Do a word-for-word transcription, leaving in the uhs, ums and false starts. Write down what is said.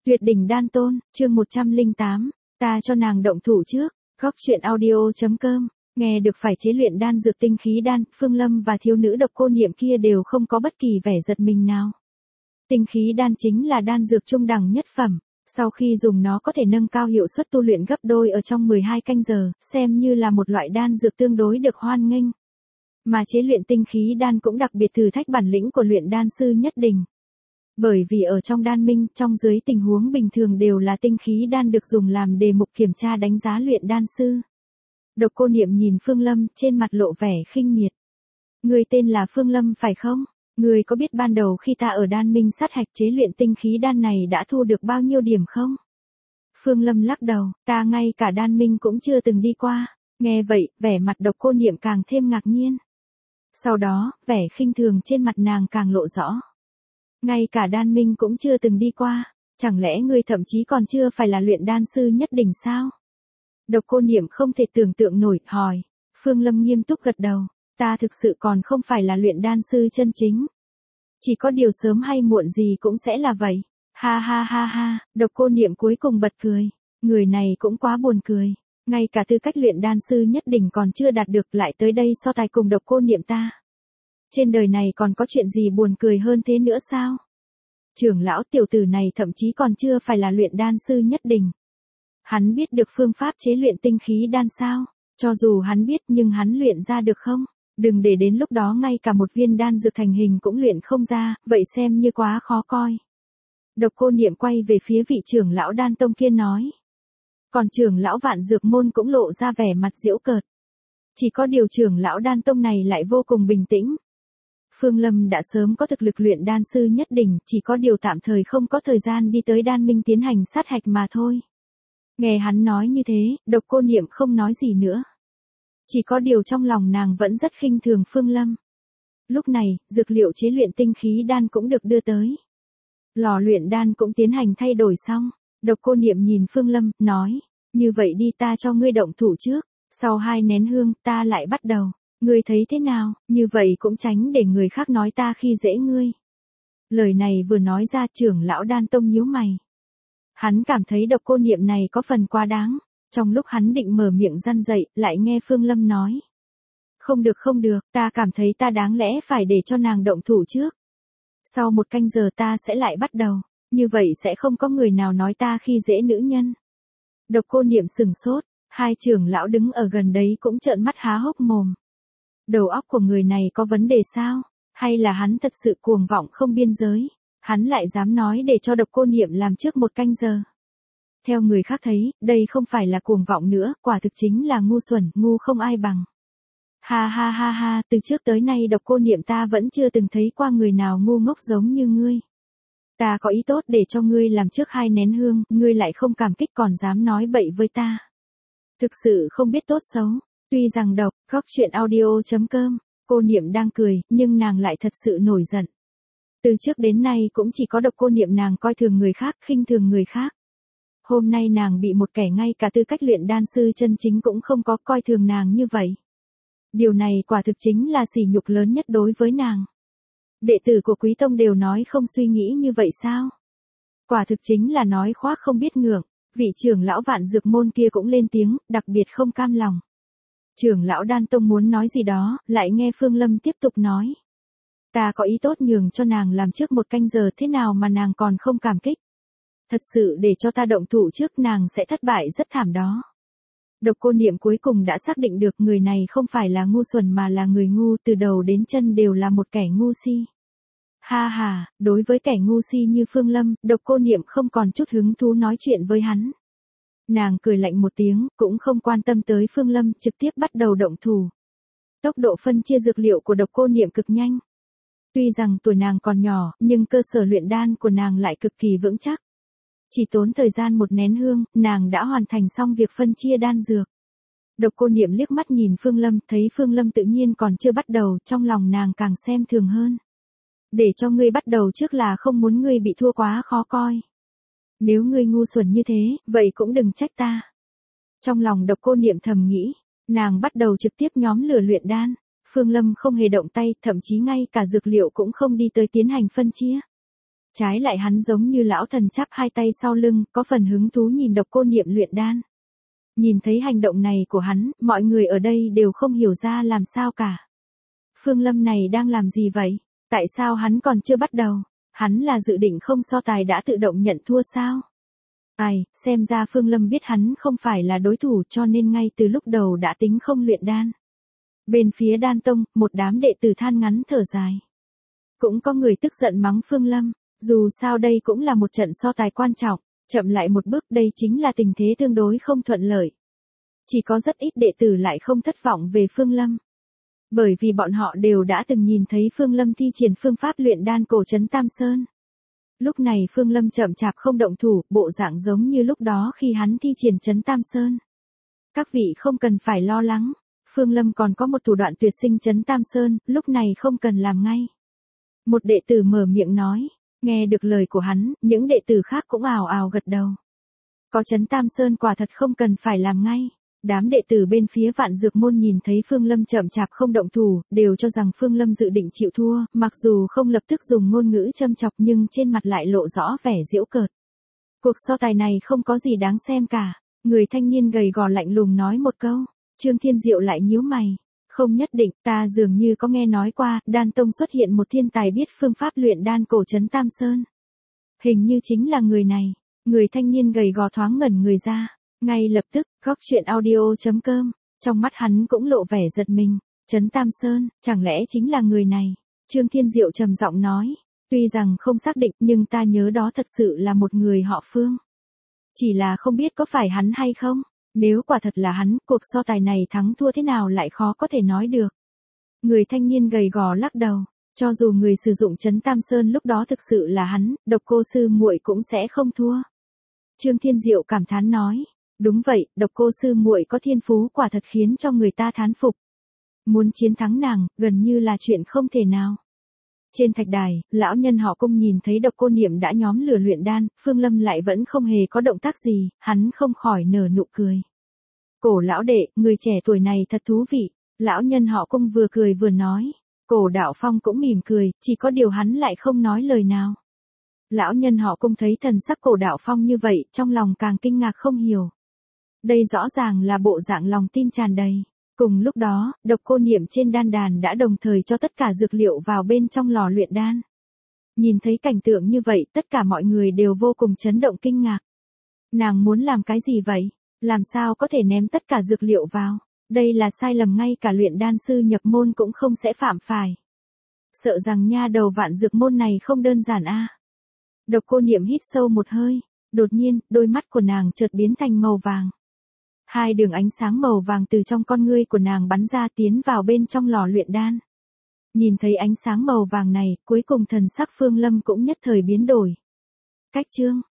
Tuyệt đỉnh đan tôn, chương một trăm lẻ tám, ta cho nàng động thủ trước, góc truyện audio.com, nghe được phải chế luyện đan dược tinh khí đan, Phương Lâm và thiếu nữ Độc Cô Niệm kia đều không có bất kỳ vẻ giật mình nào. Tinh khí đan chính là đan dược trung đẳng nhất phẩm, sau khi dùng nó có thể nâng cao hiệu suất tu luyện gấp đôi ở trong mười hai canh giờ, xem như là một loại đan dược tương đối được hoan nghênh. Mà chế luyện tinh khí đan cũng đặc biệt thử thách bản lĩnh của luyện đan sư nhất định. Bởi vì ở trong đan minh, trong dưới tình huống bình thường đều là tinh khí đan được dùng làm đề mục kiểm tra đánh giá luyện đan sư. Độc Cô Niệm nhìn Phương Lâm, trên mặt lộ vẻ khinh miệt. Người tên là Phương Lâm phải không? Người có biết ban đầu khi ta ở đan minh sát hạch chế luyện tinh khí đan này đã thu được bao nhiêu điểm không? Phương Lâm lắc đầu, ta ngay cả đan minh cũng chưa từng đi qua. Nghe vậy, vẻ mặt Độc Cô Niệm càng thêm ngạc nhiên. Sau đó, vẻ khinh thường trên mặt nàng càng lộ rõ. Ngay cả đan minh cũng chưa từng đi qua, chẳng lẽ ngươi thậm chí còn chưa phải là luyện đan sư nhất đỉnh sao? Độc Cô Niệm không thể tưởng tượng nổi, hỏi. Phương Lâm nghiêm túc gật đầu, ta thực sự còn không phải là luyện đan sư chân chính. Chỉ có điều sớm hay muộn gì cũng sẽ là vậy. Ha ha ha ha, Độc Cô Niệm cuối cùng bật cười. Người này cũng quá buồn cười. Ngay cả tư cách luyện đan sư nhất đỉnh còn chưa đạt được lại tới đây so tài cùng Độc Cô Niệm ta. Trên đời này còn có chuyện gì buồn cười hơn thế nữa sao? Trưởng lão tiểu tử này thậm chí còn chưa phải là luyện đan sư nhất đỉnh. Hắn biết được phương pháp chế luyện tinh khí đan sao? Cho dù hắn biết nhưng hắn luyện ra được không? Đừng để đến lúc đó ngay cả một viên đan dược thành hình cũng luyện không ra, vậy xem như quá khó coi. Độc Cô Niệm quay về phía vị trưởng lão đan tông kia nói. Còn trưởng lão vạn dược môn cũng lộ ra vẻ mặt giễu cợt. Chỉ có điều trưởng lão đan tông này lại vô cùng bình tĩnh. Phương Lâm đã sớm có thực lực luyện đan sư nhất đỉnh, chỉ có điều tạm thời không có thời gian đi tới đan minh tiến hành sát hạch mà thôi. Nghe hắn nói như thế, Độc Cô Niệm không nói gì nữa. Chỉ có điều trong lòng nàng vẫn rất khinh thường Phương Lâm. Lúc này, dược liệu chế luyện tinh khí đan cũng được đưa tới. Lò luyện đan cũng tiến hành thay đổi xong. Độc Cô Niệm nhìn Phương Lâm, nói, như vậy đi ta cho ngươi động thủ trước, sau hai nén hương ta lại bắt đầu. Ngươi thấy thế nào, như vậy cũng tránh để người khác nói ta khi dễ ngươi. Lời này vừa nói ra trưởng lão đan tông nhíu mày. Hắn cảm thấy Độc Cô Niệm này có phần quá đáng. Trong lúc hắn định mở miệng răn dậy, lại nghe Phương Lâm nói. Không được không được, ta cảm thấy ta đáng lẽ phải để cho nàng động thủ trước. Sau một canh giờ ta sẽ lại bắt đầu, như vậy sẽ không có người nào nói ta khi dễ nữ nhân. Độc Cô Niệm sừng sốt, hai trưởng lão đứng ở gần đấy cũng trợn mắt há hốc mồm. Đầu óc của người này có vấn đề sao? Hay là hắn thật sự cuồng vọng không biên giới? Hắn lại dám nói để cho Độc Cô Niệm làm trước một canh giờ. Theo người khác thấy, đây không phải là cuồng vọng nữa, quả thực chính là ngu xuẩn, ngu không ai bằng. Ha ha ha ha, từ trước tới nay Độc Cô Niệm ta vẫn chưa từng thấy qua người nào ngu ngốc giống như ngươi. Ta có ý tốt để cho ngươi làm trước hai nén hương, ngươi lại không cảm kích còn dám nói bậy với ta. Thực sự không biết tốt xấu. Tuy rằng độc, góc truyện audio.com, Cô Niệm đang cười, nhưng nàng lại thật sự nổi giận. Từ trước đến nay cũng chỉ có Độc Cô Niệm nàng coi thường người khác, khinh thường người khác. Hôm nay nàng bị một kẻ ngay cả tư cách luyện đan sư chân chính cũng không có coi thường nàng như vậy. Điều này quả thực chính là sỉ nhục lớn nhất đối với nàng. Đệ tử của Quý Tông đều nói không suy nghĩ như vậy sao? Quả thực chính là nói khoác không biết ngượng, vị trưởng lão vạn dược môn kia cũng lên tiếng, đặc biệt không cam lòng. Trưởng lão đan tông muốn nói gì đó, lại nghe Phương Lâm tiếp tục nói. Ta có ý tốt nhường cho nàng làm trước một canh giờ thế nào mà nàng còn không cảm kích. Thật sự để cho ta động thủ trước nàng sẽ thất bại rất thảm đó. Độc Cô Niệm cuối cùng đã xác định được người này không phải là ngu xuẩn mà là người ngu, từ đầu đến chân đều là một kẻ ngu si. Ha ha, đối với kẻ ngu si như Phương Lâm, Độc Cô Niệm không còn chút hứng thú nói chuyện với hắn. Nàng cười lạnh một tiếng, cũng không quan tâm tới Phương Lâm, trực tiếp bắt đầu động thủ. Tốc độ phân chia dược liệu của Độc Cô Niệm cực nhanh. Tuy rằng tuổi nàng còn nhỏ, nhưng cơ sở luyện đan của nàng lại cực kỳ vững chắc. Chỉ tốn thời gian một nén hương, nàng đã hoàn thành xong việc phân chia đan dược. Độc Cô Niệm liếc mắt nhìn Phương Lâm, thấy Phương Lâm tự nhiên còn chưa bắt đầu, trong lòng nàng càng xem thường hơn. Để cho ngươi bắt đầu trước là không muốn ngươi bị thua quá khó coi. Nếu ngươi ngu xuẩn như thế, vậy cũng đừng trách ta. Trong lòng Độc Cô Niệm thầm nghĩ, nàng bắt đầu trực tiếp nhóm lửa luyện đan. Phương Lâm không hề động tay, thậm chí ngay cả dược liệu cũng không đi tới tiến hành phân chia. Trái lại hắn giống như lão thần chắp hai tay sau lưng, có phần hứng thú nhìn Độc Cô Niệm luyện đan. Nhìn thấy hành động này của hắn, mọi người ở đây đều không hiểu ra làm sao cả. Phương Lâm này đang làm gì vậy? Tại sao hắn còn chưa bắt đầu? Hắn là dự định không so tài đã tự động nhận thua sao? Ai, xem ra Phương Lâm biết hắn không phải là đối thủ cho nên ngay từ lúc đầu đã tính không luyện đan. Bên phía Đan Tông, một đám đệ tử than ngắn thở dài. Cũng có người tức giận mắng Phương Lâm, dù sao đây cũng là một trận so tài quan trọng, chậm lại một bước đây chính là tình thế tương đối không thuận lợi. Chỉ có rất ít đệ tử lại không thất vọng về Phương Lâm. Bởi vì bọn họ đều đã từng nhìn thấy Phương Lâm thi triển phương pháp luyện đan cổ trấn Tam Sơn. Lúc này Phương Lâm chậm chạp không động thủ, bộ dạng giống như lúc đó khi hắn thi triển trấn Tam Sơn. Các vị không cần phải lo lắng, Phương Lâm còn có một thủ đoạn tuyệt sinh trấn Tam Sơn, lúc này không cần làm ngay. Một đệ tử mở miệng nói, nghe được lời của hắn, những đệ tử khác cũng ào ào gật đầu. Có trấn Tam Sơn quả thật không cần phải làm ngay. Đám đệ tử bên phía Vạn Dược Môn nhìn thấy Phương Lâm chậm chạp không động thủ, đều cho rằng Phương Lâm dự định chịu thua, mặc dù không lập tức dùng ngôn ngữ châm chọc nhưng trên mặt lại lộ rõ vẻ giễu cợt. Cuộc so tài này không có gì đáng xem cả, người thanh niên gầy gò lạnh lùng nói một câu, Trương Thiên Diệu lại nhíu mày, không nhất định, ta dường như có nghe nói qua, Đan Tông xuất hiện một thiên tài biết phương pháp luyện đan cổ trấn Tam Sơn. Hình như chính là người này, người thanh niên gầy gò thoáng ngẩn người ra. Ngay lập tức, góc chuyện audio chấm com, trong mắt hắn cũng lộ vẻ giật mình, trấn Tam Sơn, chẳng lẽ chính là người này? Trương Thiên Diệu trầm giọng nói, tuy rằng không xác định nhưng ta nhớ đó thật sự là một người họ Phương. Chỉ là không biết có phải hắn hay không, nếu quả thật là hắn, cuộc so tài này thắng thua thế nào lại khó có thể nói được. Người thanh niên gầy gò lắc đầu, cho dù người sử dụng trấn Tam Sơn lúc đó thực sự là hắn, Độc Cô sư muội cũng sẽ không thua. Trương Thiên Diệu cảm thán nói. Đúng vậy, Độc Cô sư muội có thiên phú quả thật khiến cho người ta thán phục. Muốn chiến thắng nàng, gần như là chuyện không thể nào. Trên thạch đài, lão nhân họ Cung nhìn thấy Độc Cô Niệm đã nhóm lửa luyện đan, Phương Lâm lại vẫn không hề có động tác gì, hắn không khỏi nở nụ cười. Cổ lão đệ, người trẻ tuổi này thật thú vị, lão nhân họ Cung vừa cười vừa nói. Cổ Đạo Phong cũng mỉm cười, chỉ có điều hắn lại không nói lời nào. Lão nhân họ Cung thấy thần sắc Cổ Đạo Phong như vậy, trong lòng càng kinh ngạc không hiểu. Đây rõ ràng là bộ dạng lòng tin tràn đầy. Cùng lúc đó, Độc Cô Niệm trên đan đàn đã đồng thời cho tất cả dược liệu vào bên trong lò luyện đan. Nhìn thấy cảnh tượng như vậy, tất cả mọi người đều vô cùng chấn động kinh ngạc. Nàng muốn làm cái gì vậy? Làm sao có thể ném tất cả dược liệu vào? Đây là sai lầm ngay cả luyện đan sư nhập môn cũng không sẽ phạm phải. Sợ rằng nha đầu Vạn Dược Môn này không đơn giản a. À. Độc Cô Niệm hít sâu một hơi, đột nhiên, đôi mắt của nàng chợt biến thành màu vàng. Hai đường ánh sáng màu vàng từ trong con ngươi của nàng bắn ra tiến vào bên trong lò luyện đan. Nhìn thấy ánh sáng màu vàng này, cuối cùng thần sắc Phương Lâm cũng nhất thời biến đổi. Cách chương